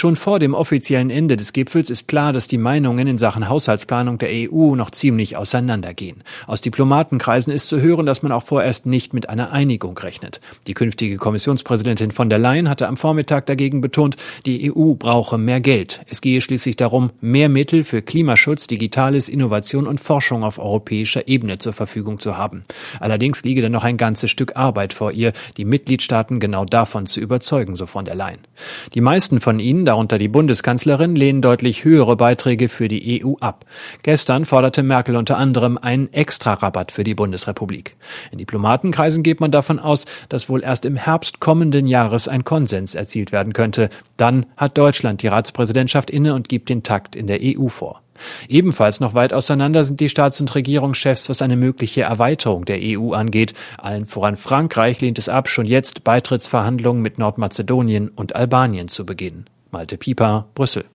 Schon vor dem offiziellen Ende des Gipfels ist klar, dass die Meinungen in Sachen Haushaltsplanung der EU noch ziemlich auseinandergehen. Aus Diplomatenkreisen ist zu hören, dass man auch vorerst nicht mit einer Einigung rechnet. Die künftige Kommissionspräsidentin von der Leyen hatte am Vormittag dagegen betont, die EU brauche mehr Geld. Es gehe schließlich darum, mehr Mittel für Klimaschutz, Digitales, Innovation und Forschung auf europäischer Ebene zur Verfügung zu haben. Allerdings liege dann noch ein ganzes Stück Arbeit vor ihr, die Mitgliedstaaten genau davon zu überzeugen, so von der Leyen. Die meisten von ihnen, darunter die Bundeskanzlerin, lehnen deutlich höhere Beiträge für die EU ab. Gestern forderte Merkel unter anderem einen Extrarabatt für die Bundesrepublik. In Diplomatenkreisen geht man davon aus, dass wohl erst im Herbst kommenden Jahres ein Konsens erzielt werden könnte. Dann hat Deutschland die Ratspräsidentschaft inne und gibt den Takt in der EU vor. Ebenfalls noch weit auseinander sind die Staats- und Regierungschefs, was eine mögliche Erweiterung der EU angeht. Allen voran Frankreich lehnt es ab, schon jetzt Beitrittsverhandlungen mit Nordmazedonien und Albanien zu beginnen. Malte Pieper, Brüssel.